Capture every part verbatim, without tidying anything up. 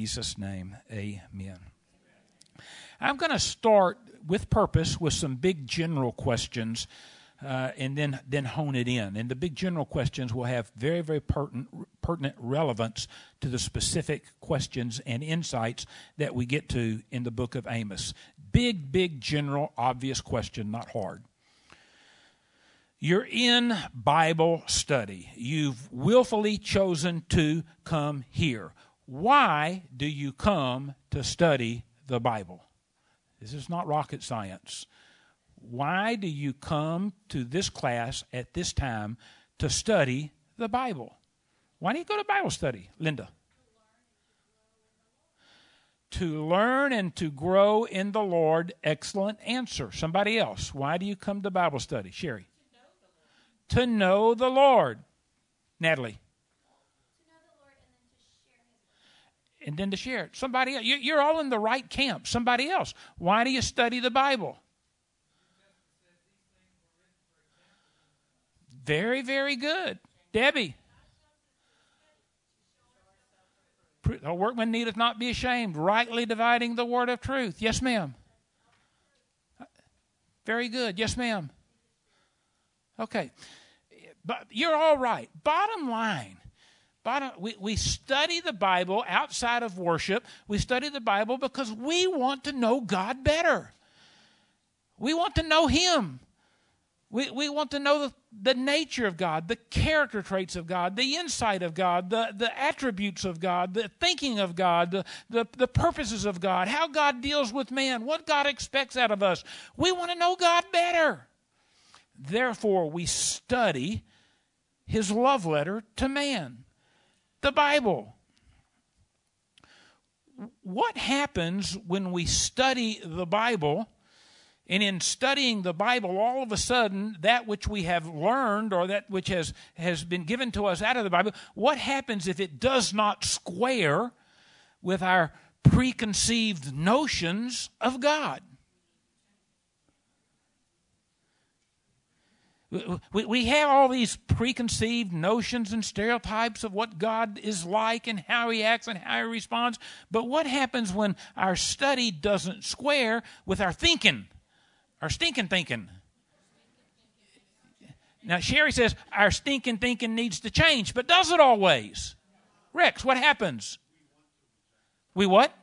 Jesus' name, amen. I'm going to start with purpose with some big general questions uh, and then, then hone it in. And the big general questions will have very, very pertinent, pertinent relevance to the specific questions and insights that we get to in the book of Amos. Big, big, general, obvious question, not hard. You're in Bible study. You've willfully chosen to come here. Why do you come to study the Bible? This is not rocket science. Why do you come to this class at this time to study the Bible? Why do you go to Bible study, Linda? To learn and to grow in the Lord. Excellent answer. Somebody else. Why do you come to Bible study? Sherry. To know the Lord. Natalie. And then to share it. Somebody else. You're all in the right camp. Somebody else. Why do you study the Bible? Very, very good. Debbie. A workman needeth not be ashamed, rightly dividing the word of truth. Yes, ma'am. Very good. Yes, ma'am. Okay. But you're all right. Bottom line. Bottom, we, we study the Bible outside of worship. We study the Bible because we want to know God better. We want to know Him. We, we want to know the, the nature of God, the character traits of God, the insight of God, the, the attributes of God, the thinking of God, the, the, the purposes of God, how God deals with man, what God expects out of us. We want to know God better. Therefore, we study His love letter to man. The Bible. What happens when we study the Bible, and in studying the Bible, all of a sudden, that which we have learned or that which has, has been given to us out of the Bible, what happens if it does not square with our preconceived notions of God? We we have all these preconceived notions and stereotypes of what God is like and how He acts and how He responds. But what happens when our study doesn't square with our thinking, our stinking thinking? Now, Sherry says our stinking thinking needs to change, but does it always? Rex, what happens? We what?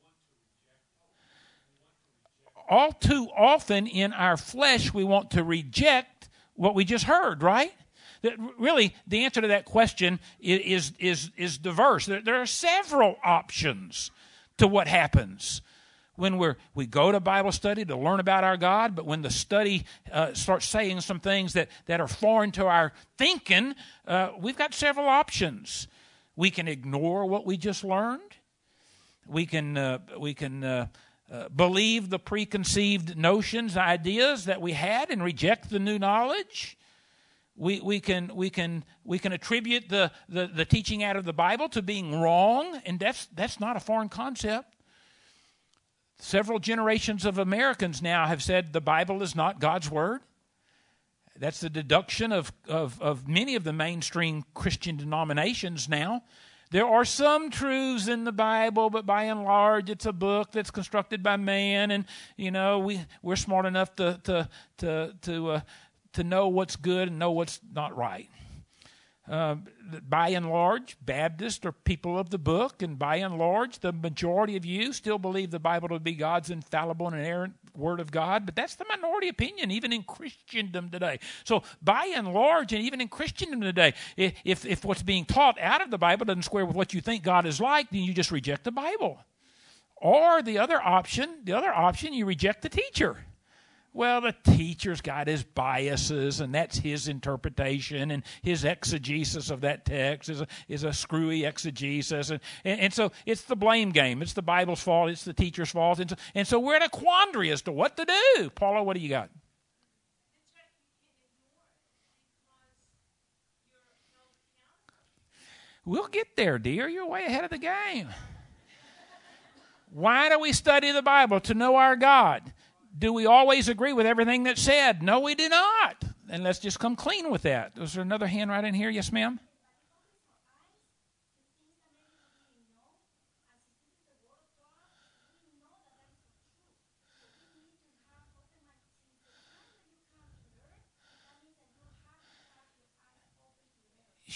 All too often in our flesh, we want to reject what we just heard, right? That really, the answer to that question is, is, is diverse. There, there are several options to what happens when we're, we go to Bible study to learn about our God, but when the study uh, starts saying some things that, that are foreign to our thinking, uh, we've got several options. We can ignore what we just learned. We can, uh, we can uh, Uh, believe the preconceived notions, ideas that we had, and reject the new knowledge. We we can we can we can attribute the, the, the teaching out of the Bible to being wrong, and that's that's not a foreign concept. Several generations of Americans now have said the Bible is not God's word. That's the deduction of of, of many of the mainstream Christian denominations now. There are some truths in the Bible, but by and large, it's a book that's constructed by man, and you know we we're smart enough to to to to uh, to know what's good and know what's not right. Uh, by and large, Baptists are people of the book, and by and large, the majority of you still believe the Bible to be God's infallible and inerrant Word of God, but that's the minority opinion, even in Christendom today. So, by and large, and even in Christendom today, if if what's being taught out of the Bible doesn't square with what you think God is like, then you just reject the Bible. Or the other option, the other option, you reject the teacher. Well, the teacher's got his biases, and that's his interpretation, and his exegesis of that text is a, is a screwy exegesis. And, and, and so it's the blame game. It's the Bible's fault. It's the teacher's fault. And so, and so we're in a quandary as to what to do. Paula, what do you got? We'll get there, dear. You're way ahead of the game. Why do we study the Bible? To know our God. Do we always agree with everything that's said? No, we do not. And let's just come clean with that. Is there another hand right in here? Yes, ma'am?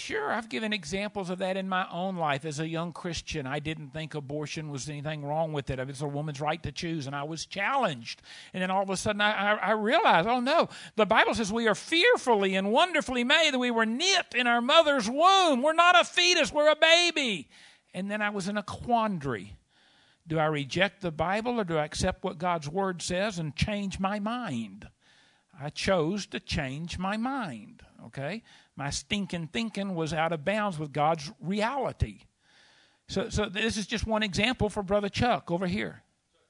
Sure, I've given examples of that in my own life. As a young Christian, I didn't think abortion was anything wrong with it. It's a woman's right to choose, and I was challenged. And then all of a sudden I, I, I realized, oh no, the Bible says we are fearfully and wonderfully made, that we were knit in our mother's womb. We're not a fetus, we're a baby. And then I was in a quandary. Do I reject the Bible, or do I accept what God's Word says and change my mind? I chose to change my mind, okay? My stinking thinking was out of bounds with God's reality. So, so this is just one example for Brother Chuck over here.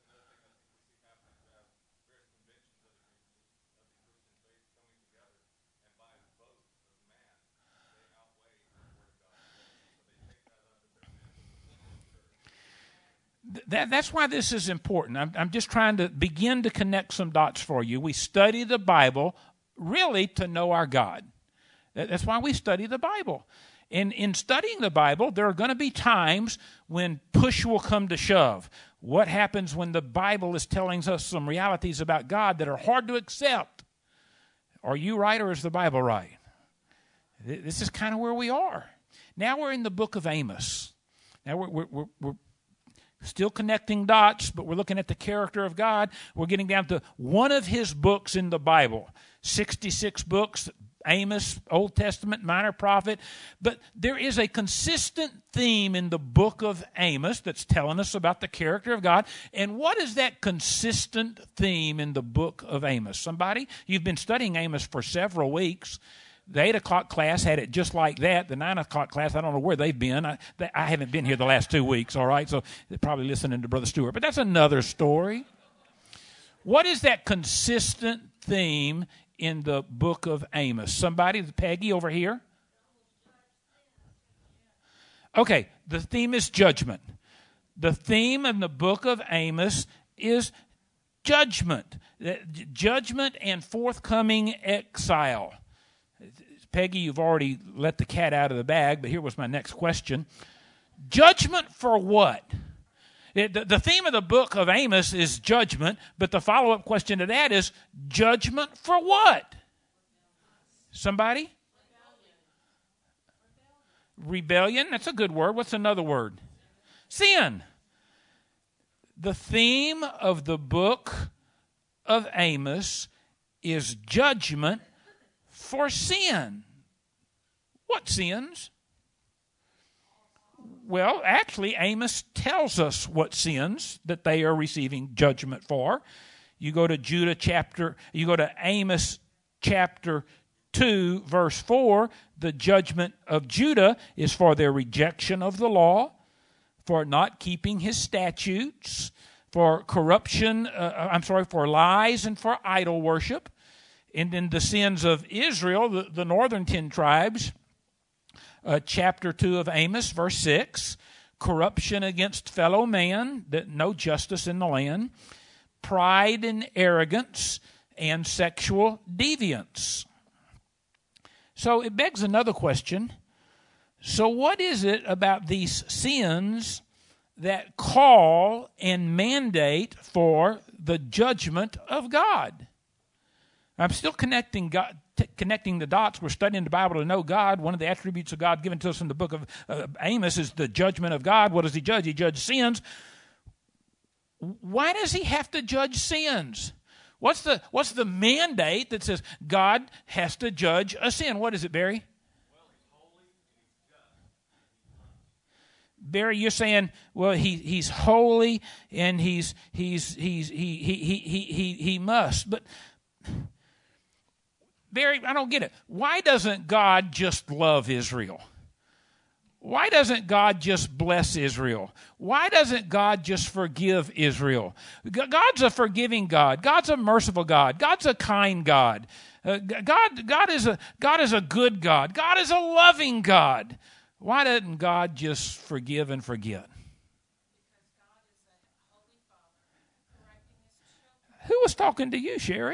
That, that's why this is important. I'm, I'm just trying to begin to connect some dots for you. We study the Bible really to know our God. That's why we study the Bible. And in studying the Bible, there are going to be times when push will come to shove. What happens when the Bible is telling us some realities about God that are hard to accept? Are you right, or is the Bible right? This is kind of where we are. Now we're in the book of Amos. Now we're, we're, we're, we're still connecting dots, but we're looking at the character of God. We're getting down to one of his books in the Bible. sixty-six books, Amos, Old Testament, minor prophet. But there is a consistent theme in the book of Amos that's telling us about the character of God. And what is that consistent theme in the book of Amos? Somebody? You've been studying Amos for several weeks. The eight o'clock class had it just like that. The nine o'clock class, I don't know where they've been. I, they, I haven't been here the last two weeks, all right? So they're probably listening to Brother Stewart. But that's another story. What is that consistent theme in the book of Amos? Somebody, Peggy over here. Okay, the theme is judgment. The theme in the book of Amos is judgment. Judgment and forthcoming exile. Peggy, you've already let the cat out of the bag, but here was my next question. Judgment for what? It, the, the theme of the book of Amos is judgment, but the follow-up question to that is judgment for what? Somebody? Rebellion. Rebellion, that's a good word. What's another word? Sin. The theme of the book of Amos is judgment for sin. What sins? Well, actually, Amos tells us what sins that they are receiving judgment for. You go to Judah chapter, you go to Amos chapter two, verse four. The judgment of Judah is for their rejection of the law, for not keeping his statutes, for corruption, uh, I'm sorry, for lies and for idol worship. And then the sins of Israel, the, the northern ten tribes, uh, chapter two of Amos, verse six, corruption against fellow man, that no justice in the land, pride and arrogance, and sexual deviance. So it begs another question. So what is it about these sins that call and mandate for the judgment of God? I'm still connecting God, t- connecting the dots. We're studying the Bible to know God. One of the attributes of God given to us in the book of uh, Amos is the judgment of God. What does he judge? He judges sins. Why does he have to judge sins? What's the what's the mandate that says God has to judge a sin? What is it, Barry? Well, he's holy and he's just. Barry, you're saying, well, he he's holy and he's he's he's he he he he he, he must, but. Barry, I don't get it. Why doesn't God just love Israel? Why doesn't God just bless Israel? Why doesn't God just forgive Israel? God's a forgiving God. God's a merciful God. God's a kind God. Uh, God, God is a God is a good God. God is a loving God. Why doesn't God just forgive and forget? Because God is a holy Father correcting his children. Who was talking to you, Sherry?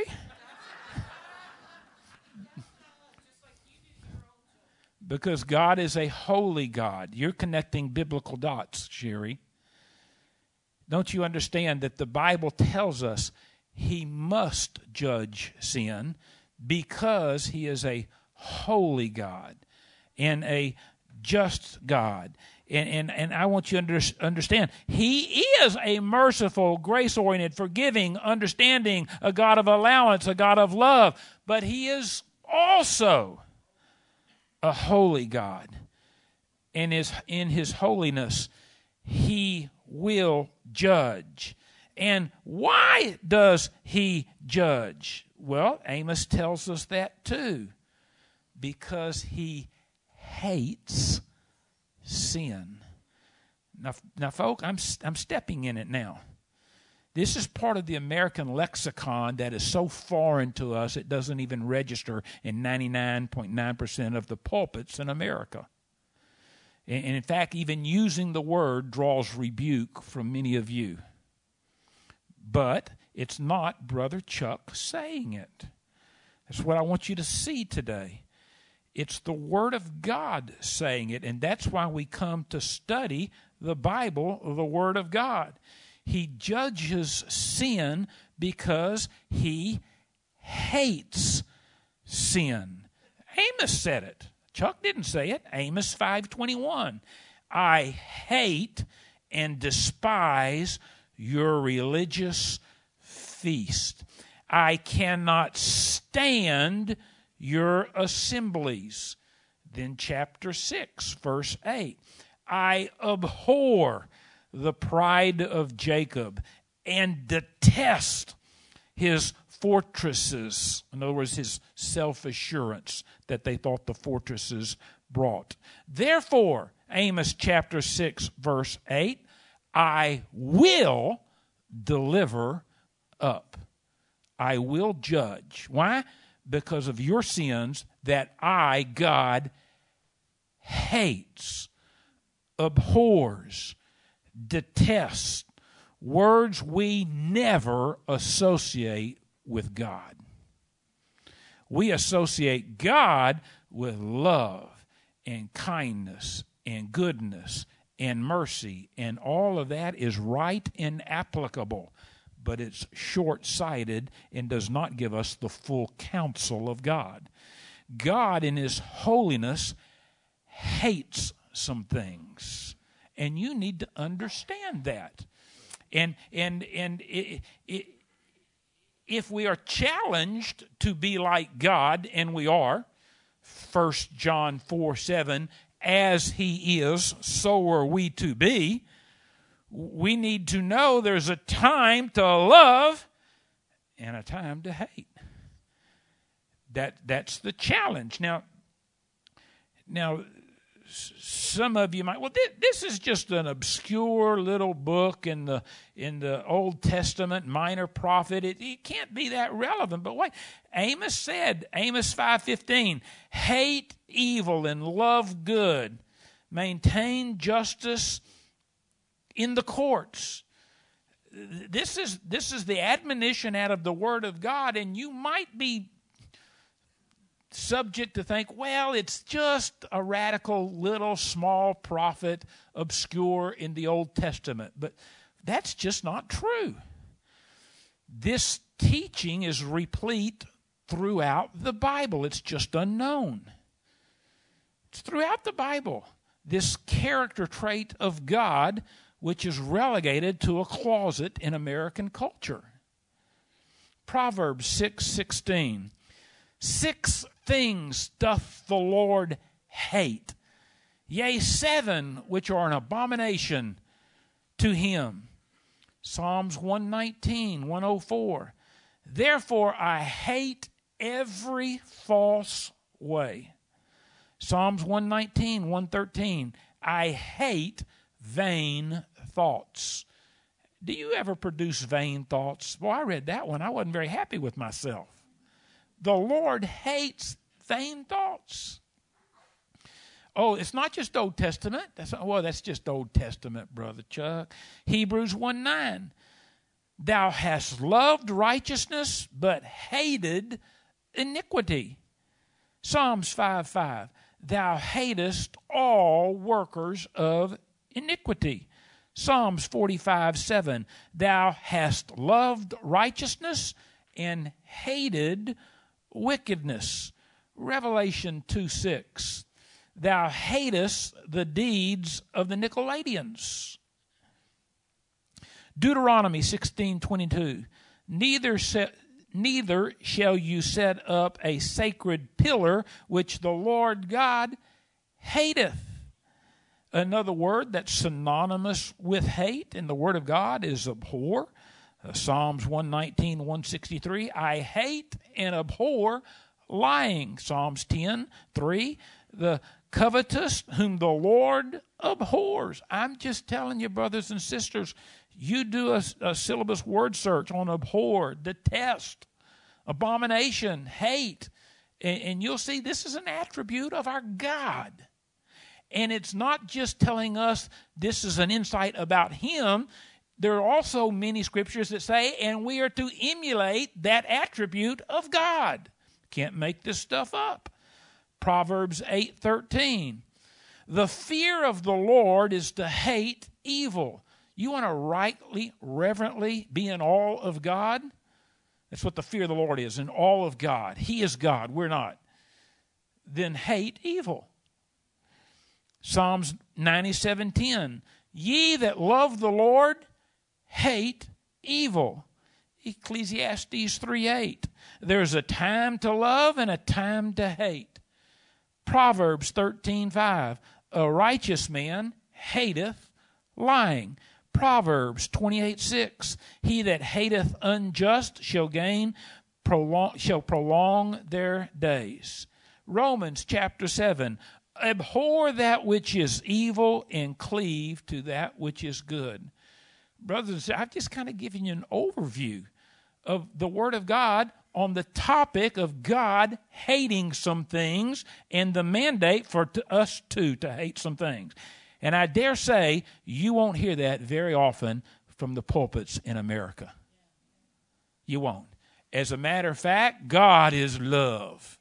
Because God is a holy God. You're connecting biblical dots, Sherry. Don't you understand that the Bible tells us he must judge sin because he is a holy God. and a just God. And, and, and I want you to under, understand, He is a merciful, grace-oriented, forgiving, understanding, a God of allowance, a God of love. But He is also a holy God. And is, in His holiness, He will judge. And why does He judge? Well, Amos tells us that too. Because He hates sin. Now, now folk, I'm, I'm stepping in it now. This is part of the American lexicon that is so foreign to us it doesn't even register in ninety-nine point nine percent of the pulpits in America. And, and in fact, even using the word draws rebuke from many of you. But it's not Brother Chuck saying it. That's what I want you to see today. It's the Word of God saying it, and that's why we come to study the Bible, the Word of God. He judges sin because He hates sin. Amos said it. Chuck didn't say it. Amos five twenty-one. I hate and despise your religious feast. I cannot stand your assemblies. Then chapter six, verse eight. I abhor the pride of Jacob and detest his fortresses. In other words, his self-assurance that they thought the fortresses brought. Therefore, Amos chapter six, verse eight, I will deliver up. I will judge. Why? Because of your sins that I, God, hates, abhors, detests. Words we never associate with God. We associate God with love and kindness and goodness and mercy, and all of that is right and applicable. But it's short-sighted and does not give us the full counsel of God. God, in His holiness, hates some things, and you need to understand that. And and and it, it, if we are challenged to be like God, and we are, First John four seven, as He is, so are we to be. We need to know there's a time to love and a time to hate. That that's the challenge. Now, now some of you might, well, this, this is just an obscure little book in the in the Old Testament, minor prophet. It, it can't be that relevant. But wait, Amos said, Amos five fifteen, hate evil and love good, maintain justice in the courts. This is this is the admonition out of the Word of God, and you might be subject to think, well, it's just a radical little small prophet, obscure in the Old Testament. But that's just not true. This teaching is replete throughout the Bible. It's just unknown. It's throughout the Bible. This character trait of God, which is relegated to a closet in American culture. Proverbs six sixteen. Six things doth the Lord hate, yea, seven which are an abomination to Him. Psalms one nineteen, one oh four. Therefore I hate every false way. Psalms one nineteen, one thirteen. I hate vain thoughts. Do you ever produce vain thoughts? Well, I read that one. I wasn't very happy with myself. The Lord hates vain thoughts. Oh, it's not just Old Testament. That's, well, that's just Old Testament, Brother Chuck. Hebrews one nine. Thou hast loved righteousness, but hated iniquity. Psalms five five. Thou hatest all workers of iniquity. Psalms forty-five seven. Thou hast loved righteousness and hated wickedness. Revelation two six. thou hatest the deeds of the Nicolaitans. Deuteronomy sixteen twenty-two. Neither se- neither shall you set up a sacred pillar which the Lord God hateth. Another word that's synonymous with hate in the Word of God is abhor. Uh, Psalms one nineteen, one sixty-three. I hate and abhor lying. Psalms ten, three. The covetous whom the Lord abhors. I'm just telling you, brothers and sisters, you do a, a syllabus word search on abhor, detest, abomination, hate, and, and you'll see this is an attribute of our God. And it's not just telling us this is an insight about Him. There are also many scriptures that say, and we are to emulate that attribute of God. Can't make this stuff up. Proverbs eight thirteen. The fear of the Lord is to hate evil. You want to rightly, reverently be in awe of God? That's what the fear of the Lord is, in awe of God. He is God, we're not. Then hate evil. Psalms ninety-seven ten. Ye that love the Lord, hate evil. Ecclesiastes three eight. There's a time to love and a time to hate. Proverbs thirteen five. A righteous man hateth lying. Proverbs twenty-eight six. He that hateth unjust shall gain, prolong, shall prolong their days. Romans chapter seven. Abhor that which is evil and cleave to that which is good. Brothers and sisters, I've just kind of given you an overview of the Word of God on the topic of God hating some things and the mandate for to us too to hate some things. And I dare say you won't hear that very often from the pulpits in America. You won't. As a matter of fact, God is love.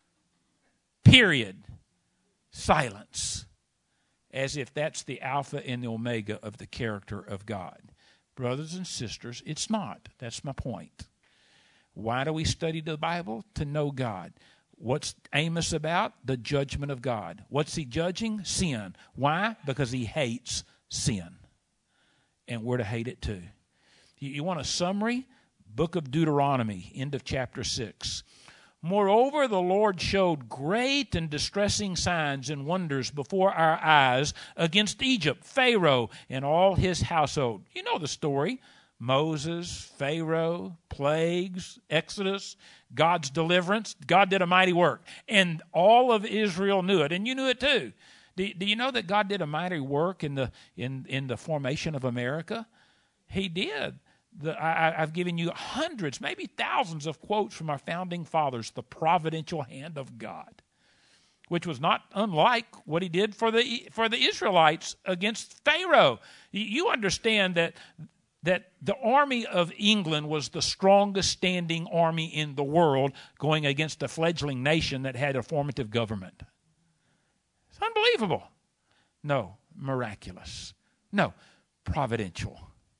Period. Silence. As if that's the alpha and the omega of the character of God. Brothers and sisters, it's not. That's my point. Why do we study the Bible? To know God. What's Amos about? The judgment of God. What's he judging? Sin. Why? Because he hates sin. And we're to hate it too. You, you want a summary? Book of Deuteronomy, end of chapter six. Moreover, the Lord showed great and distressing signs and wonders before our eyes against Egypt, Pharaoh, and all his household. You know the story. Moses, Pharaoh, plagues, Exodus, God's deliverance. God did a mighty work. And all of Israel knew it. And you knew it too. Do, do you know that God did a mighty work in the in, in the formation of America? He did. The, I, I've given you hundreds, maybe thousands of quotes from our founding fathers, the providential hand of God, which was not unlike what he did for the for the Israelites against Pharaoh. You understand that that the army of England was the strongest standing army in the world going against a fledgling nation that had a formative government. It's unbelievable. No, miraculous. No, providential.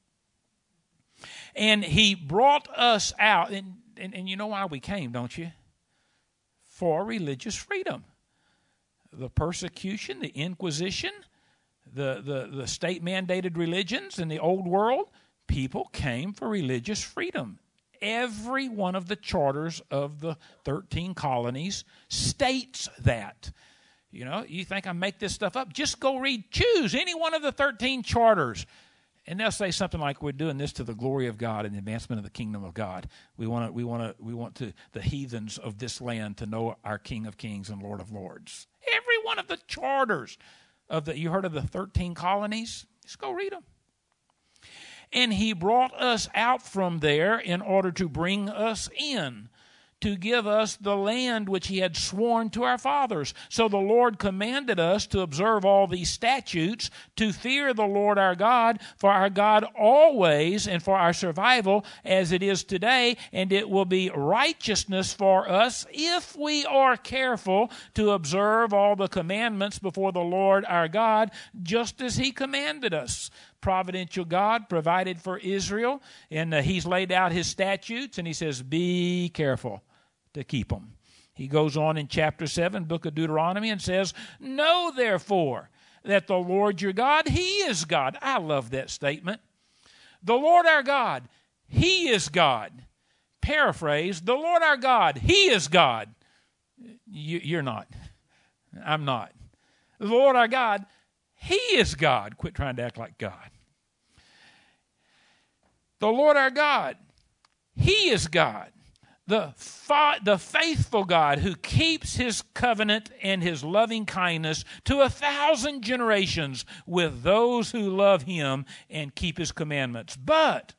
And he brought us out, and, and, and you know why we came, don't you? For religious freedom. The persecution, the Inquisition, the, the, the state-mandated religions in the old world, people came for religious freedom. Every one of the charters of the thirteen colonies states that. You know, you think I make this stuff up? Just go read, choose any one of the thirteen charters. And they'll say something like, we're doing this to the glory of God and the advancement of the kingdom of God. We want to, we want to, we want to, the heathens of this land to know our King of Kings and Lord of Lords. Every one of the charters of the, you heard of the thirteen colonies? Just go read them. And he brought us out from there in order to bring us in, to give us the land which he had sworn to our fathers. So the Lord commanded us to observe all these statutes, to fear the Lord our God, for our God always, and for our survival as it is today, and it will be righteousness for us if we are careful to observe all the commandments before the Lord our God, just as he commanded us. Providential God provided for Israel, and uh, he's laid out his statutes, and he says, be careful to keep them. He goes on in chapter seven, book of Deuteronomy, and says, "Know therefore that the Lord your God, He is God." I love that statement. The Lord our God, He is God. Paraphrase, the Lord our God, He is God. You, you're not. I'm not. The Lord our God, He is God. Quit trying to act like God. The Lord our God, He is God. The, fa- the faithful God who keeps His covenant and His loving kindness to a thousand generations with those who love Him and keep His commandments, but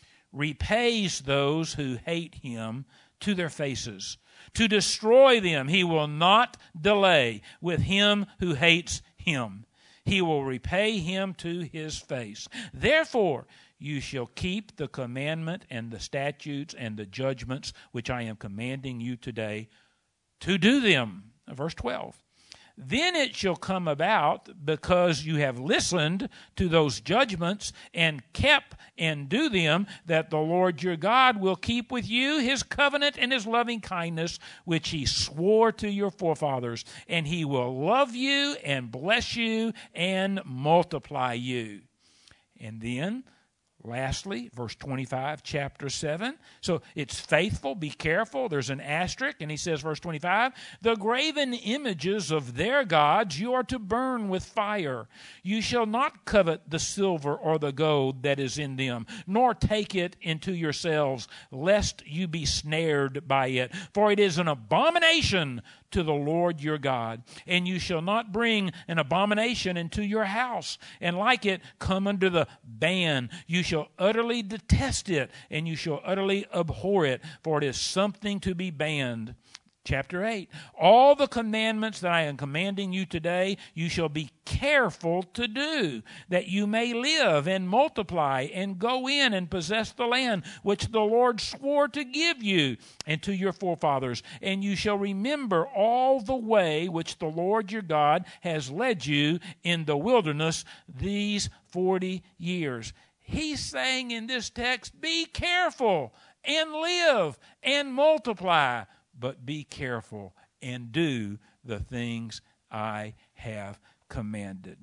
repays those who hate Him to their faces. To destroy them He will not delay with him who hates Him. He will repay him to his face. Therefore, you shall keep the commandment and the statutes and the judgments which I am commanding you today to do them. Verse twelve. Then it shall come about, because you have listened to those judgments and kept and do them, that the Lord your God will keep with you His covenant and His loving kindness, which He swore to your forefathers. And He will love you and bless you and multiply you. And then, lastly, verse twenty-five, chapter seven. So it's faithful, be careful. There's an asterisk, and he says, verse twenty-five, the graven images of their gods you are to burn with fire. You shall not covet the silver or the gold that is in them, nor take it into yourselves, lest you be snared by it. For it is an abomination to the Lord your God. And you shall not bring an abomination into your house, and like it come under the ban. You shall utterly detest it, and you shall utterly abhor it, for it is something to be banned. Chapter eight, all the commandments that I am commanding you today, you shall be careful to do, that you may live and multiply and go in and possess the land which the Lord swore to give you and to your forefathers. And you shall remember all the way which the Lord your God has led you in the wilderness these forty years. He's saying in this text, be careful and live and multiply. But be careful and do the things I have commanded.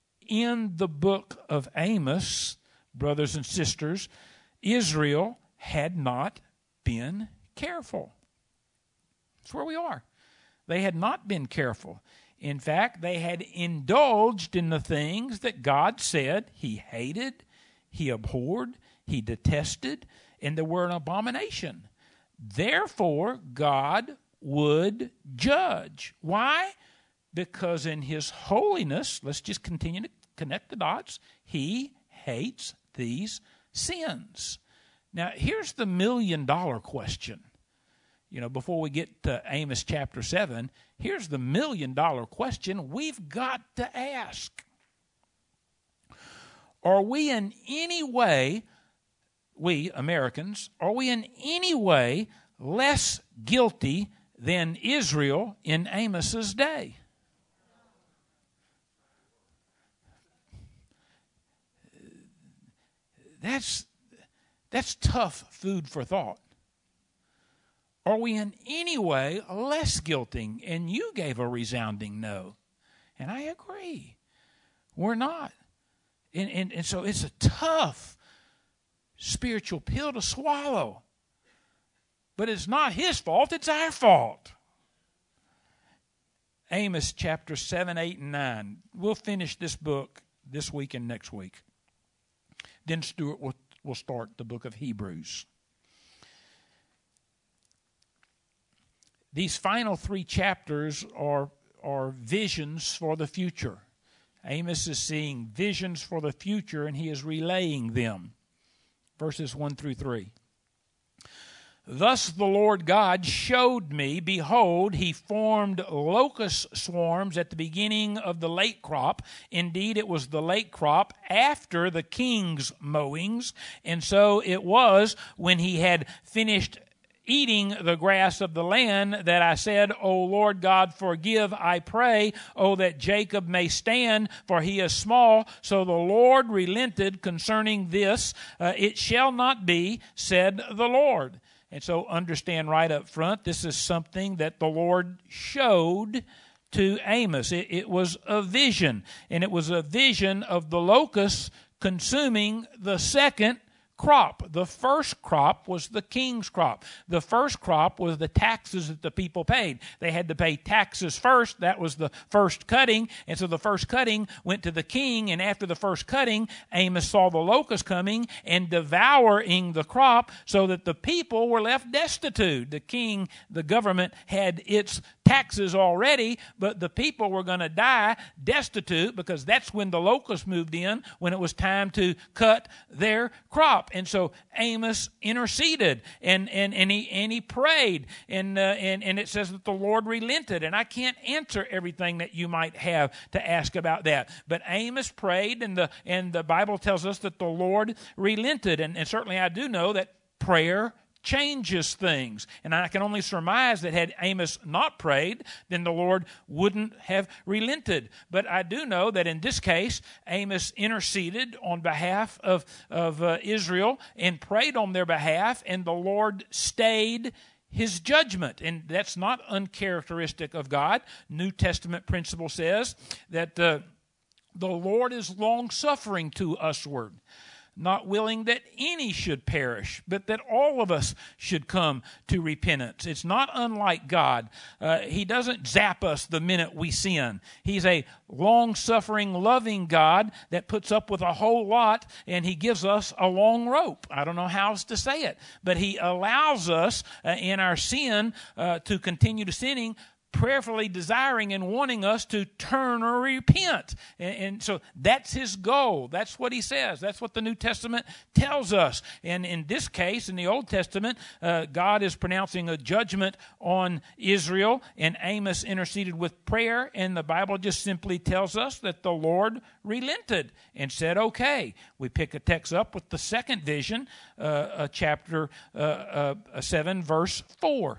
In the book of Amos, brothers and sisters, Israel had not been careful. That's where we are. They had not been careful. In fact, they had indulged in the things that God said He hated, He abhorred, He detested, and they were an abomination. Therefore, God would judge. Why? Because in His holiness, let's just continue to connect the dots, He hates these sins. Now, here's the million dollar question. You know, before we get to Amos chapter seven, here's the million dollar question we've got to ask. Are we in any way, we Americans, are we in any way less guilty than Israel in Amos's day? That's, that's tough food for thought. Are we in any way less guilty? And you gave a resounding no. And I agree. We're not. And, and, and so it's a tough spiritual pill to swallow. But it's not His fault, it's our fault. Amos chapter seven, eight, and nine. We'll finish this book this week and next week. Then Stuart will, will start the book of Hebrews. These final three chapters are, are visions for the future. Amos is seeing visions for the future, and he is relaying them. Verses one through three. Thus the Lord God showed me, behold, He formed locust swarms at the beginning of the late crop. Indeed, it was the late crop after the king's mowings. And so it was when he had finished eating the grass of the land that I said, O Lord God, forgive, I pray, O that Jacob may stand, for he is small. So the Lord relented concerning this. Uh, it shall not be, said the Lord. And so understand right up front, this is something that the Lord showed to Amos. It, it was a vision, and it was a vision of the locusts consuming the second crop. The first crop was the king's crop. The first crop was the taxes that the people paid. They had to pay taxes first. That was the first cutting. And so the first cutting went to the king. And after the first cutting, Amos saw the locusts coming and devouring the crop so that the people were left destitute. The king, the government, had its taxes already, but the people were going to die destitute because that's when the locusts moved in, when it was time to cut their crop. And so Amos interceded and, and, and he and he prayed, and, uh, and and it says that the Lord relented. And I can't answer everything that you might have to ask about that, but Amos prayed, and the and the Bible tells us that the Lord relented. And, and certainly I do know that prayer changes things. And I can only surmise that had Amos not prayed, then the Lord wouldn't have relented. But I do know that in this case, Amos interceded on behalf of, of uh, Israel and prayed on their behalf, and the Lord stayed his judgment. And that's not uncharacteristic of God. New Testament principle says that uh, the Lord is long-suffering to usward, not willing that any should perish, but that all of us should come to repentance. It's not unlike God. Uh, he doesn't zap us the minute we sin. He's a long-suffering, loving God that puts up with a whole lot, and he gives us a long rope. I don't know how else to say it, but he allows us uh, in our sin uh, to continue to sinning, prayerfully desiring and wanting us to turn or repent. And, and so that's his goal. That's what he says. That's what the New Testament tells us. And in this case, in the Old Testament, uh, God is pronouncing a judgment on Israel, and Amos interceded with prayer, and the Bible just simply tells us that the Lord relented and said, okay. We pick a text up with the second vision, uh, uh, chapter uh, uh, seven, verse four.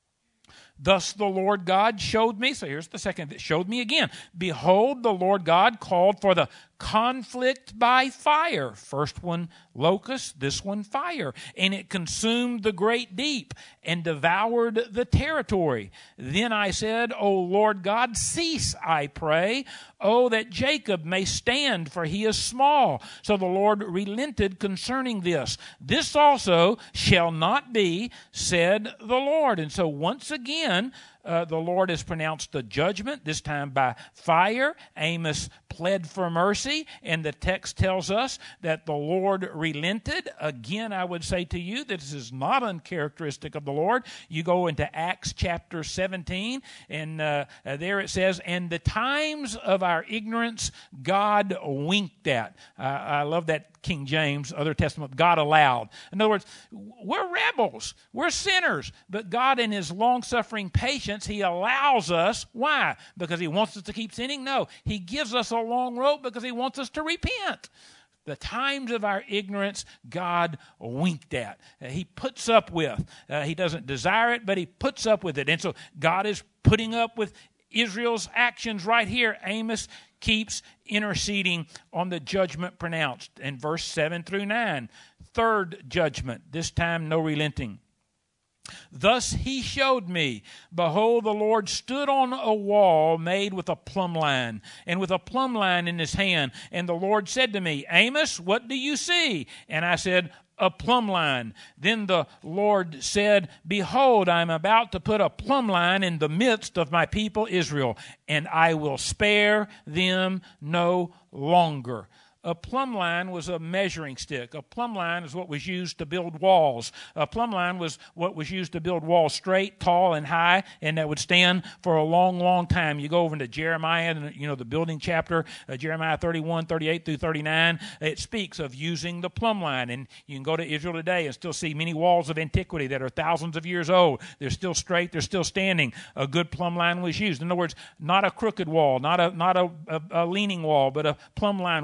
Thus the Lord God showed me, so here's the second, showed me again. Behold, the Lord God called for the conflict by fire. First one locust, this one fire. And it consumed the great deep and devoured the territory. Then I said, O Lord God, cease, I pray. Oh, that Jacob may stand, for he is small. So the Lord relented concerning this. This also shall not be, said the Lord. And so once again, Uh, the Lord has pronounced a judgment, this time by fire. Amos pled for mercy, and the text tells us that the Lord relented. Again, I would say to you that this is not uncharacteristic of the Lord. You go into Acts chapter seventeen, and uh, uh, there it says, and the times of our ignorance God winked at. Uh, I love that King James, other testament, God allowed. In other words, we're rebels, we're sinners, but God in his long-suffering patience, he allows us. Why? Because he wants us to keep sinning? No. He gives us a long rope because he wants us to repent. The times of our ignorance, God winked at. Uh, he puts up with. Uh, he doesn't desire it, but he puts up with it. And so God is putting up with Israel's actions right here. Amos keeps interceding on the judgment pronounced in verse seven through nine. Third judgment, this time no relenting. Thus he showed me, behold, the Lord stood on a wall made with a plumb line, and with a plumb line in his hand. And the Lord said to me, Amos, what do you see? And I said, a plumb line. Then the Lord said, behold, I am about to put a plumb line in the midst of my people Israel, and I will spare them no longer. A plumb line was a measuring stick. A plumb line is what was used to build walls. A plumb line was what was used to build walls straight, tall, and high, and that would stand for a long, long time. You go over into Jeremiah, you know, the building chapter, uh, Jeremiah thirty-one, thirty-eight through thirty-nine. It speaks of using the plumb line, and you can go to Israel today and still see many walls of antiquity that are thousands of years old. They're still straight. They're still standing. A good plumb line was used. In other words, not a crooked wall, not a not a, a, a leaning wall, but a plumb line wall, a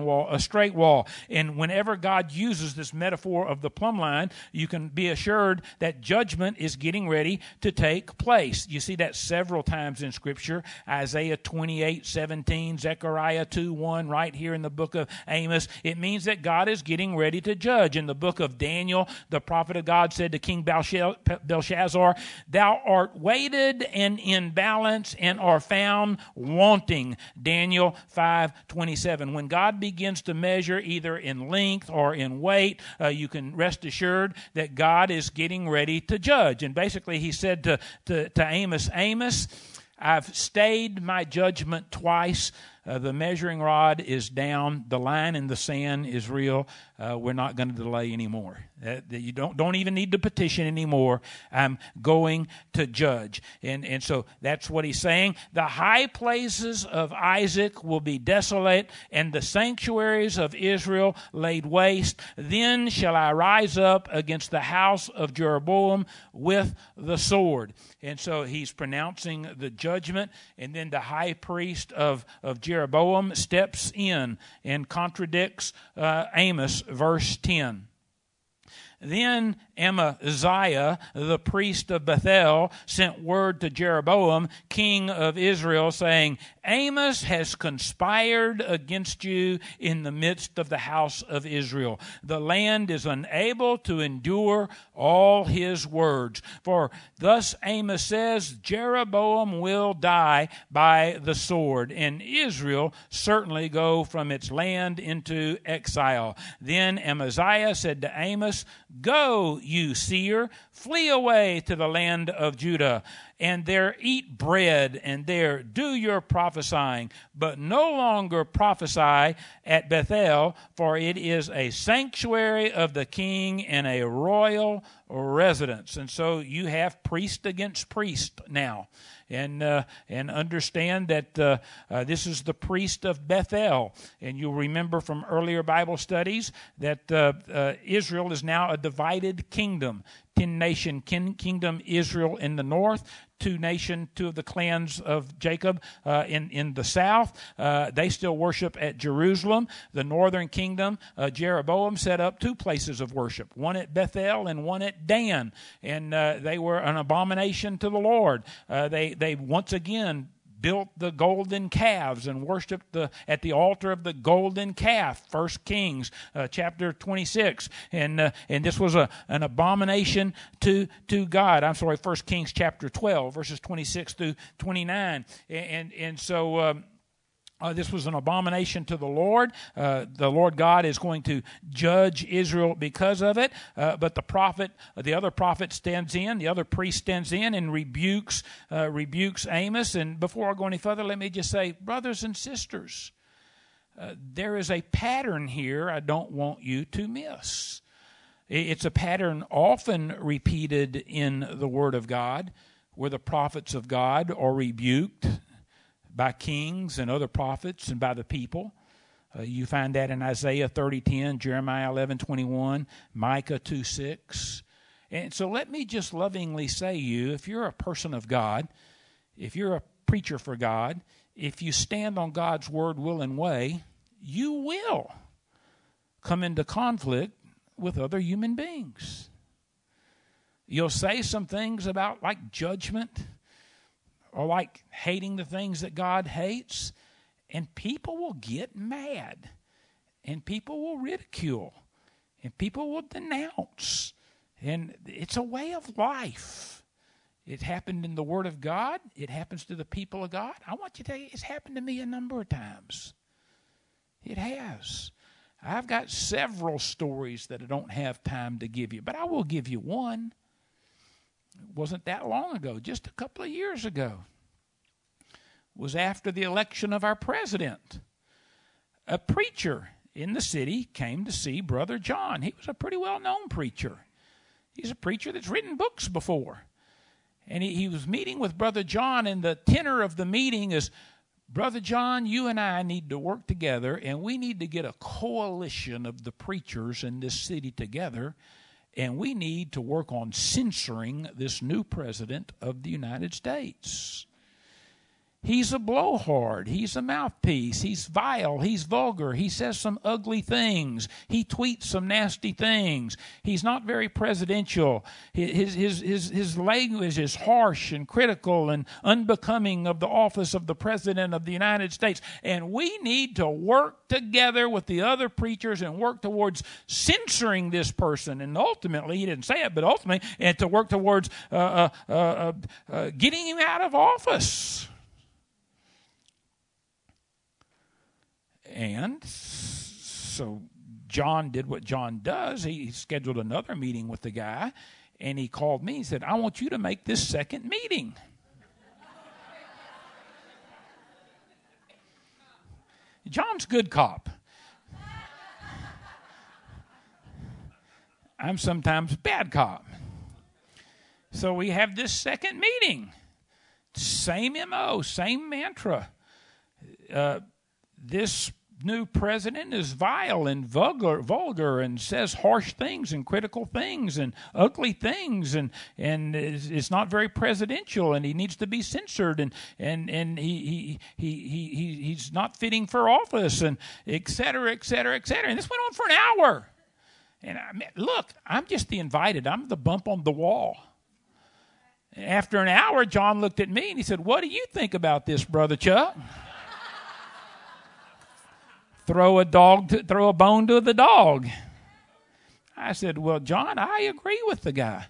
straight wall. And whenever God uses this metaphor of the plumb line, you can be assured that judgment is getting ready to take place. You see that several times in Scripture. Isaiah twenty-eight seventeen, Zechariah two one, right here in the book of Amos. It means that God is getting ready to judge. In the book of Daniel, the prophet of God said to King Belshazzar, "Thou art weighted and in balance and are found wanting." Daniel five twenty-seven. When God begins to measure either in length or in weight, uh, you can rest assured that God is getting ready to judge. And basically he said to, to, to Amos, Amos, I've stayed my judgment twice. Uh, the measuring rod is down. The line in the sand is real. Uh, we're not going to delay anymore. Uh, you don't don't even need to petition anymore. I'm going to judge. And, and so that's what he's saying. The high places of Isaac will be desolate, and the sanctuaries of Israel laid waste. Then shall I rise up against the house of Jeroboam with the sword. And so he's pronouncing the judgment, and then the high priest of, of Jeroboam steps in and contradicts uh, Amos, verse ten. Then Amaziah, the priest of Bethel, sent word to Jeroboam, king of Israel, saying, Amos has conspired against you in the midst of the house of Israel. The land is unable to endure all his words. For thus Amos says, Jeroboam will die by the sword, and Israel certainly go from its land into exile. Then Amaziah said to Amos, Go, you seer, flee away to the land of Judah, and there eat bread, and there do your prophesying, but no longer prophesy at Bethel, for it is a sanctuary of the king and a royal residence. And so you have priest against priest now. And uh, and understand that uh, uh, this is the priest of Bethel. And you'll remember from earlier Bible studies that uh, uh, Israel is now a divided kingdom. Ten-nation kin- kingdom Israel in the north, two nation, two of the clans of Jacob uh, in, in the south. Uh, they still worship at Jerusalem. The northern kingdom, uh, Jeroboam set up two places of worship, one at Bethel and one at Dan. And uh, they were an abomination to the Lord. Uh, they, they once again built the golden calves and worshipped the, at the altar of the golden calf. First Kings uh, chapter twenty-six, and uh, and this was a an abomination to to God. I'm sorry, First Kings chapter twelve, verses twenty-six through twenty-nine, and and, and so. Um, Uh, this was an abomination to the Lord. Uh, the Lord God is going to judge Israel because of it. Uh, but the prophet, the other prophet stands in, the other priest stands in and rebukes, uh, rebukes Amos. And before I go any further, let me just say, brothers and sisters, uh, there is a pattern here I don't want you to miss. It's a pattern often repeated in the Word of God, where the prophets of God are rebuked by kings and other prophets and by the people. Uh, you find that in Isaiah thirty ten, Jeremiah eleven twenty-one, Micah two six. And so let me just lovingly say you, if you're a person of God, if you're a preacher for God, if you stand on God's word, will, and way, you will come into conflict with other human beings. You'll say some things about like judgment, or like hating the things that God hates, and people will get mad, and people will ridicule, and people will denounce, and it's a way of life. It happened in the Word of God. It happens to the people of God. I want you to tell you, it's happened to me a number of times. It has. I've got several stories that I don't have time to give you, but I will give you one. It wasn't that long ago, just a couple of years ago. It was after the election of our president. A preacher in the city came to see Brother John. He was a pretty well-known preacher. He's a preacher that's written books before. And he, he was meeting with Brother John, and the tenor of the meeting is, Brother John, you and I need to work together, and we need to get a coalition of the preachers in this city together, and we need to work on censoring this new president of the United States. He's a blowhard. He's a mouthpiece. He's vile. He's vulgar. He says some ugly things. He tweets some nasty things. He's not very presidential. His, his, his, his language is harsh and critical and unbecoming of the office of the President of the United States. And we need to work together with the other preachers and work towards censoring this person. And ultimately, he didn't say it, but ultimately, and to work towards uh, uh, uh, uh, uh, getting him out of office. And so John did what John does. He scheduled another meeting with the guy, and he called me. He said, I want you to make this second meeting. John's good cop. I'm sometimes bad cop. So we have this second meeting. Same M O, same mantra. Uh, this new president is vile and vulgar, vulgar and says harsh things and critical things and ugly things, and and is, is not very presidential, and he needs to be censored, and and and he he he he, he he's not fitting for office, and et cetera, et cetera, et cetera. And this went on for an hour. And I mean, look, I'm just the invited. I'm the bump on the wall. After an hour, John looked at me and he said, "What do you think about this, Brother Chuck?" Throw a dog, to, throw a bone to the dog. I said, well, John, I agree with the guy.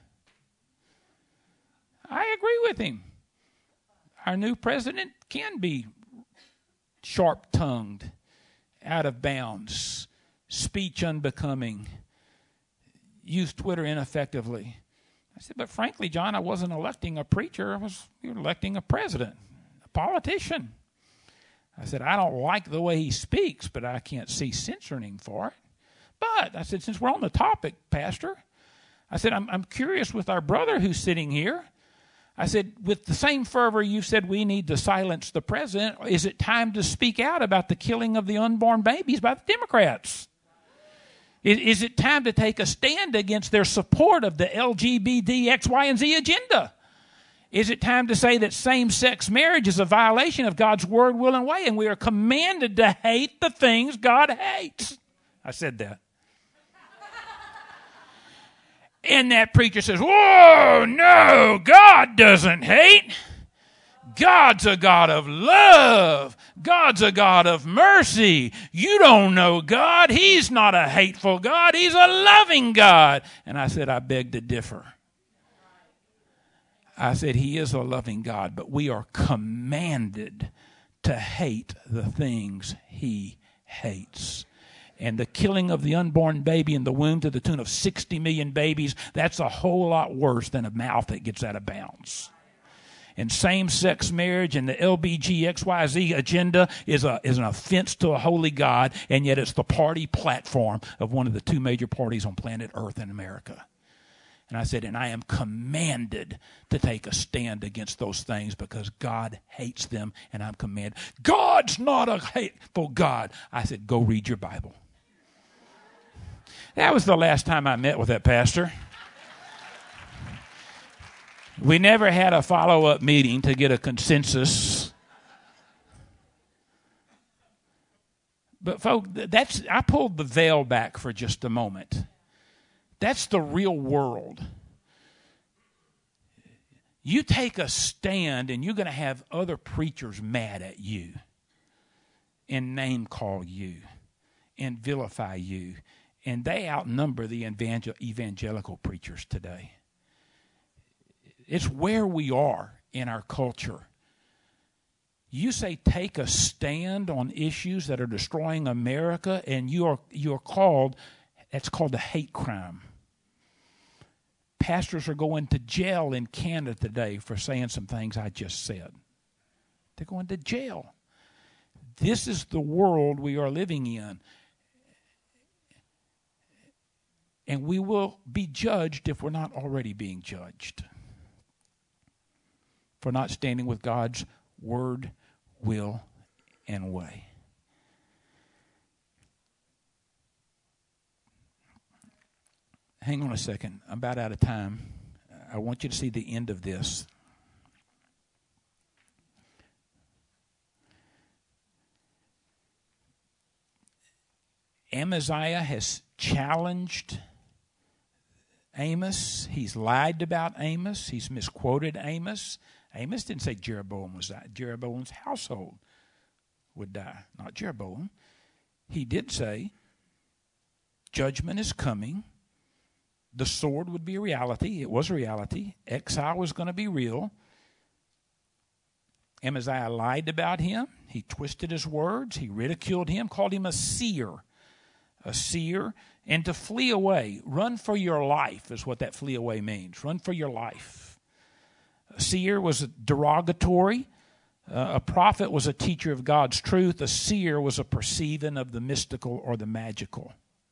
I agree with him. Our new president can be sharp-tongued, out of bounds, speech unbecoming, use Twitter ineffectively. I said, but frankly, John, I wasn't electing a preacher. I was electing a president, a politician. I said, I don't like the way he speaks, but I can't see censoring him for it. But, I said, since we're on the topic, Pastor, I said, I'm, I'm curious with our brother who's sitting here. I said, with the same fervor you said we need to silence the president, is it time to speak out about the killing of the unborn babies by the Democrats? Is, is it time to take a stand against their support of the L G B T X Y and Z agenda? Is it time to say that same-sex marriage is a violation of God's word, will, and way, and we are commanded to hate the things God hates? I said that. And that preacher says, whoa, no, God doesn't hate. God's a God of love. God's a God of mercy. You don't know God. He's not a hateful God. He's a loving God. And I said, I beg to differ. I said, he is a loving God, but we are commanded to hate the things he hates. And the killing of the unborn baby in the womb to the tune of sixty million babies, that's a whole lot worse than a mouth that gets out of bounds. And same-sex marriage and the L G B T X Y Z agenda is a is an offense to a holy God, and yet it's the party platform of one of the two major parties on planet Earth in America. And I said, and I am commanded to take a stand against those things because God hates them, and I'm commanded. God's not a hateful God. I said, go read your Bible. That was the last time I met with that pastor. We never had a follow-up meeting to get a consensus. But folks, that's I pulled the veil back for just a moment. That's the real world. You take a stand and you're going to have other preachers mad at you and name call you and vilify you. And they outnumber the evangel- evangelical preachers today. It's where we are in our culture. You say take a stand on issues that are destroying America, and you are you are called, that's called a hate crime. Pastors are going to jail in Canada today for saying some things I just said. They're going to jail. This is the world we are living in. And we will be judged if we're not already being judged. For not standing with God's word, will, and way. Hang on a second. I'm about out of time. I want you to see the end of this. Amaziah has challenged Amos. He's lied about Amos. He's misquoted Amos. Amos didn't say Jeroboam was die. Jeroboam's household would die, not Jeroboam. He did say judgment is coming. The sword would be a reality. It was a reality. Exile was going to be real. Amaziah lied about him. He twisted his words. He ridiculed him, called him a seer. A seer. And to flee away. Run for your life is what that flee away means. Run for your life. A seer was derogatory. Uh, a prophet was a teacher of God's truth. A seer was a perceiving of the mystical or the magical.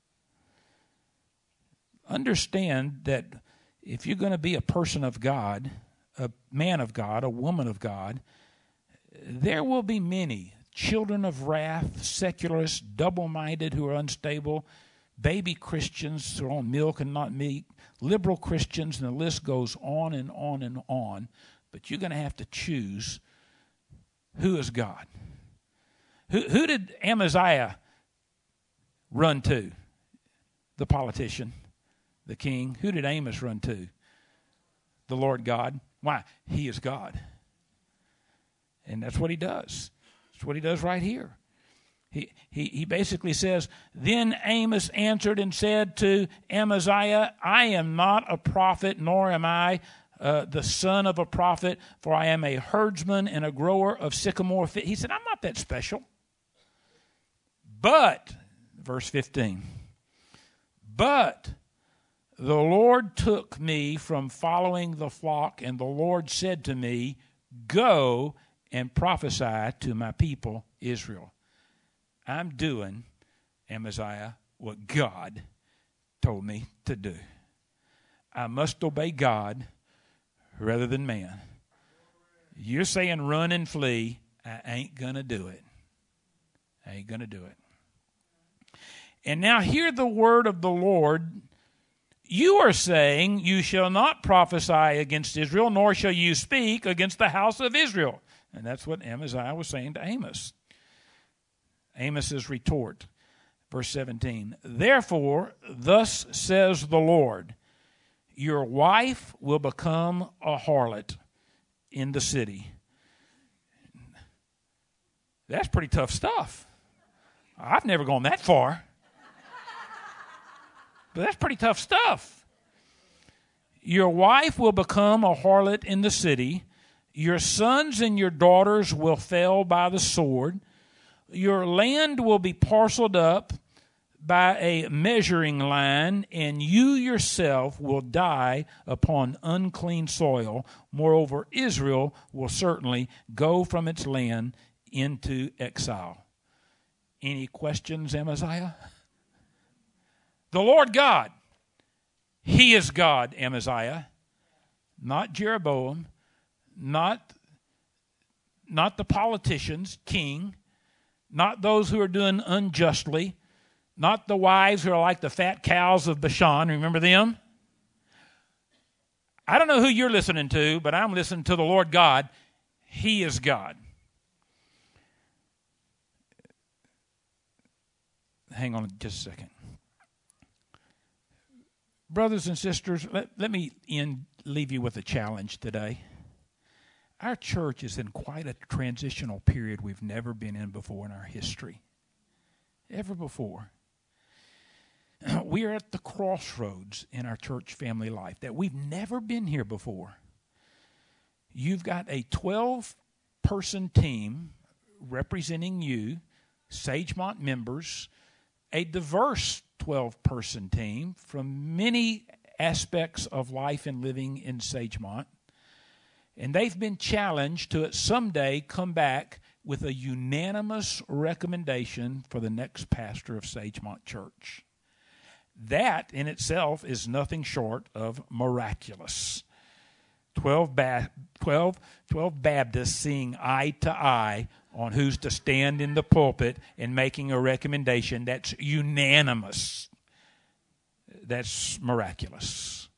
Understand that if you're going to be a person of God, a man of God, a woman of God, there will be many children of wrath, secularists, double-minded who are unstable, baby Christians who are on milk and not meat, liberal Christians, and the list goes on and on and on. But you're going to have to choose who is God. Who, who did Amaziah run to? The politician, the king. Who did Amos run to? The Lord God. Why? He is God. And that's what he does. That's what he does right here. He, he, he basically says, Then Amos answered and said to Amaziah, I am not a prophet, nor am I uh, the son of a prophet, for I am a herdsman and a grower of sycamore fig. He said, I'm not that special. But, verse fifteen, but the Lord took me from following the flock, and the Lord said to me, Go and prophesy to my people Israel. I'm doing, Amaziah, what God told me to do. I must obey God rather than man. You're saying run and flee. I ain't going to do it. I ain't going to do it. And now hear the word of the Lord. You are saying, You shall not prophesy against Israel, nor shall you speak against the house of Israel. And that's what Amaziah was saying to Amos. Amos's retort, verse seventeen. Therefore, thus says the Lord, your wife will become a harlot in the city. That's pretty tough stuff. I've never gone that far. But that's pretty tough stuff. Your wife will become a harlot in the city. Your sons and your daughters will fall by the sword. Your land will be parceled up by a measuring line, and you yourself will die upon unclean soil. Moreover, Israel will certainly go from its land into exile. Any questions, Amaziah? The Lord God, He is God, Amaziah, not Jeroboam, not, not the politicians, king, not those who are doing unjustly, not the wives who are like the fat cows of Bashan. Remember them? I don't know who you're listening to, but I'm listening to the Lord God. He is God. Hang on just a second. Brothers and sisters, let, let me end, leave you with a challenge today. Our church is in quite a transitional period we've never been in before in our history. Ever before. We are at the crossroads in our church family life that we've never been here before. You've got a twelve-person team representing you, Sagemont members, a diverse twelve-person team from many aspects of life and living in Sagemont. And they've been challenged to at some day come back with a unanimous recommendation for the next pastor of Sagemont Church. That in itself is nothing short of miraculous. Twelve, ba- twelve, twelve Baptists seeing eye to eye on who's to stand in the pulpit and making a recommendation that's unanimous. That's miraculous.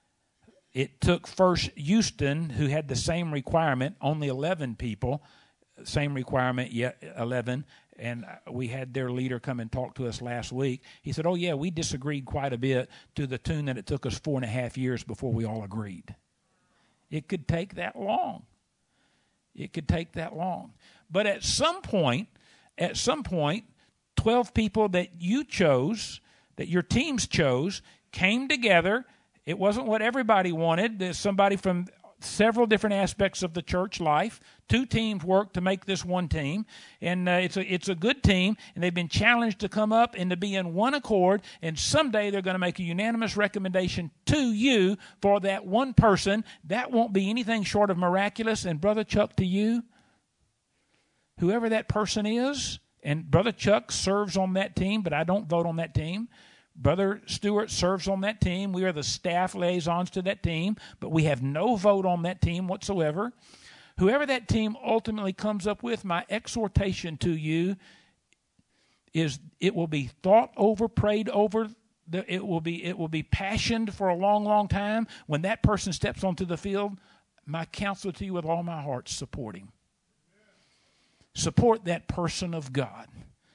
It took First Houston, who had the same requirement, only eleven people, same requirement, yet eleven. And we had their leader come and talk to us last week. He said, oh, yeah, we disagreed quite a bit to the tune that it took us four and a half years before we all agreed. It could take that long. It could take that long. But at some point, at some point, twelve people that you chose, that your teams chose, came together. It wasn't what everybody wanted. There's somebody from several different aspects of the church life. Two teams worked to make this one team, and uh, it's a it's a good team, and they've been challenged to come up and to be in one accord, and someday they're going to make a unanimous recommendation to you for that one person. That won't be anything short of miraculous, and Brother Chuck, to you, whoever that person is, and Brother Chuck serves on that team, but I don't vote on that team. Brother Stewart serves on that team. We are the staff liaisons to that team, but we have no vote on that team whatsoever. Whoever that team ultimately comes up with, my exhortation to you is it will be thought over, prayed over. It will be it will be passioned for a long, long time. When that person steps onto the field, my counsel to you with all my heart, support him. Support that person of God.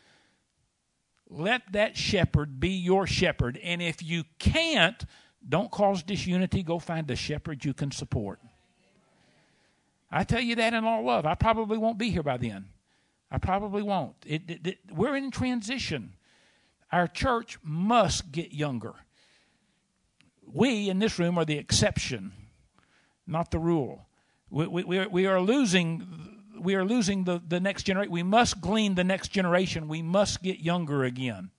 Let that shepherd be your shepherd. And if you can't, don't cause disunity. Go find a shepherd you can support. I tell you that in all love. I probably won't be here by then. I probably won't. It, it, it, we're in transition. Our church must get younger. We in this room are the exception, not the rule. We, we, we, are, we are losing... We are losing the, the next generation. We must glean the next generation. We must get younger again.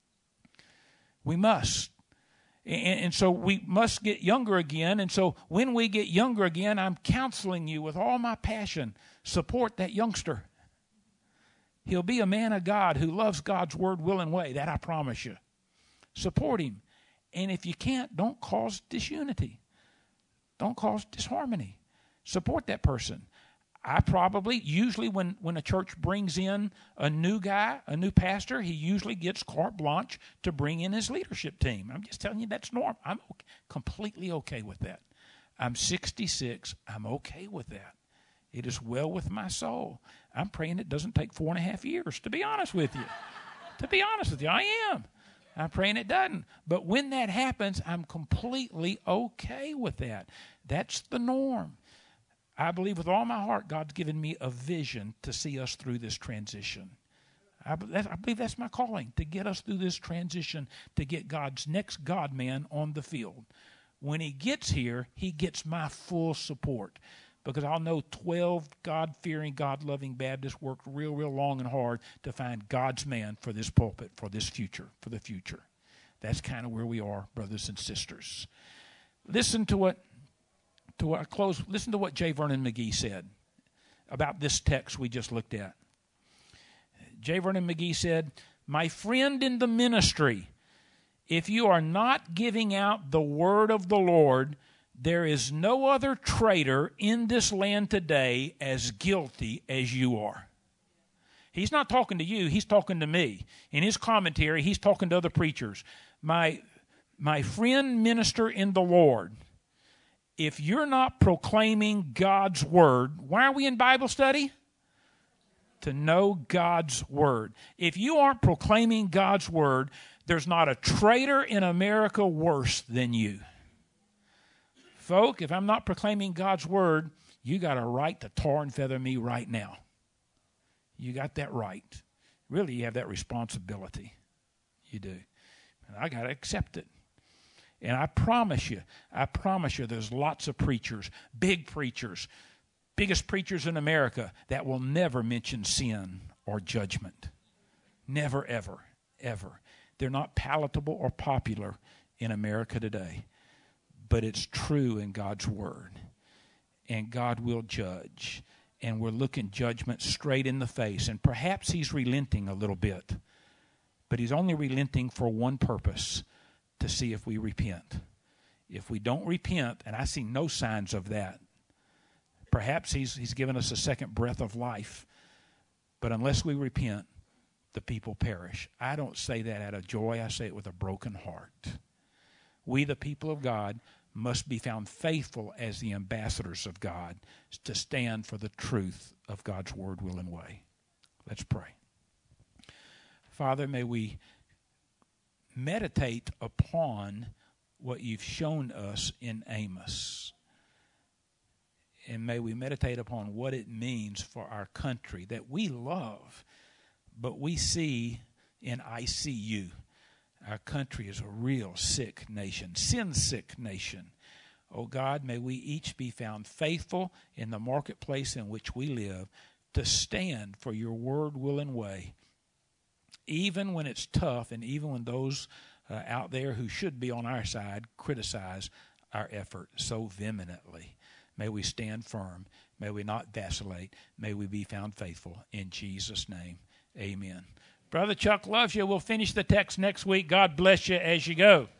We must. And, and so we must get younger again. And so when we get younger again, I'm counseling you with all my passion. Support that youngster. He'll be a man of God who loves God's word, will, and way. That I promise you. Support him. And if you can't, don't cause disunity. Don't cause disharmony. Support that person. I probably, usually when, when a church brings in a new guy, a new pastor, he usually gets carte blanche to bring in his leadership team. I'm just telling you that's normal. I'm okay, completely okay with that. I'm sixty-six. I'm okay with that. It is well with my soul. I'm praying it doesn't take four and a half years, to be honest with you. To be honest with you, I am. I'm praying it doesn't. But when that happens, I'm completely okay with that. That's the norm. I believe with all my heart God's given me a vision to see us through this transition. I, I believe that's my calling, to get us through this transition, to get God's next God-man on the field. When he gets here, he gets my full support, because I'll know twelve God-fearing, God-loving Baptists worked real, real long and hard to find God's man for this pulpit, for this future, for the future. That's kind of where we are, brothers and sisters. Listen to what To I close, listen to what J. Vernon McGee said about this text we just looked at. J. Vernon McGee said, "My friend in the ministry, if you are not giving out the word of the Lord, there is no other traitor in this land today as guilty as you are." He's not talking to you, he's talking to me. In his commentary, he's talking to other preachers. My, my friend minister in the Lord, if you're not proclaiming God's word, why are we in Bible study? To know God's word. If you aren't proclaiming God's word, there's not a traitor in America worse than you. Folk, if I'm not proclaiming God's word, you got a right to tar and feather me right now. You got that right. Really, you have that responsibility. You do. And I got to accept it. And I promise you, I promise you there's lots of preachers, big preachers, biggest preachers in America that will never mention sin or judgment. Never, ever, ever. They're not palatable or popular in America today. But it's true in God's word. And God will judge. And we're looking judgment straight in the face. And perhaps he's relenting a little bit. But he's only relenting for one purpose: to see if we repent. If we don't repent, and I see no signs of that, perhaps he's, he's given us a second breath of life. But unless we repent, the people perish. I don't say that out of joy. I say it with a broken heart. We, the people of God, must be found faithful as the ambassadors of God to stand for the truth of God's word, will, and way. Let's pray. Father, may we meditate upon what you've shown us in Amos. And may we meditate upon what it means for our country that we love, but we see in I C U. Our country is a real sick nation, sin-sick nation. Oh God, may we each be found faithful in the marketplace in which we live to stand for your word, will, and way, even when it's tough and even when those uh, out there who should be on our side criticize our effort so vehemently. May we stand firm. May we not vacillate. May we be found faithful. In Jesus' name, amen. Brother Chuck loves you. We'll finish the text next week. God bless you as you go.